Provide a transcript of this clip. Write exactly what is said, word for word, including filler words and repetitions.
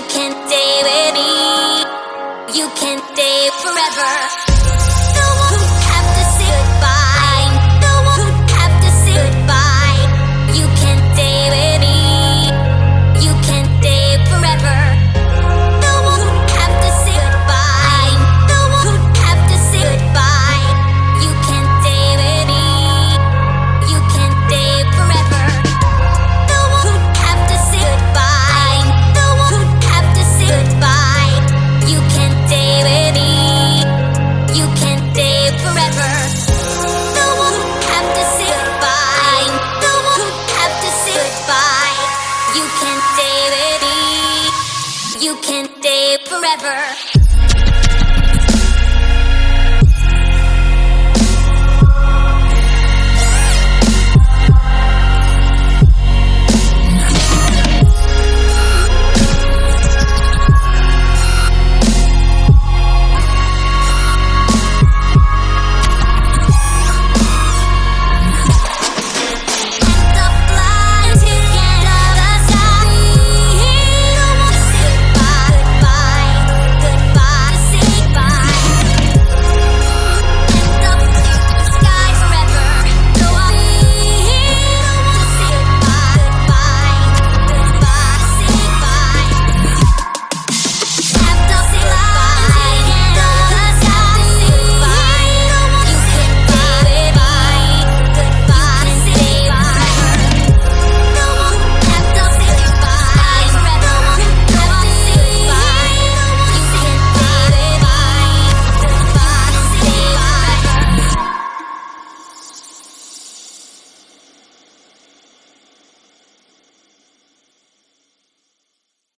can stay with me. You can stay forever. No one would have to say goodbye. No one would have to say goodbye. You can stay with me. You can stay forever. No one would have to say goodbye. No one would have to say goodbye. You can stay with me. You can stay forever. No one would have to say goodbye. No one would have to say goodbye. You can stay with me. You can stay forever. No one would have to say goodbye. No one would have to say goodbye. You can stay with me. You can stay forever.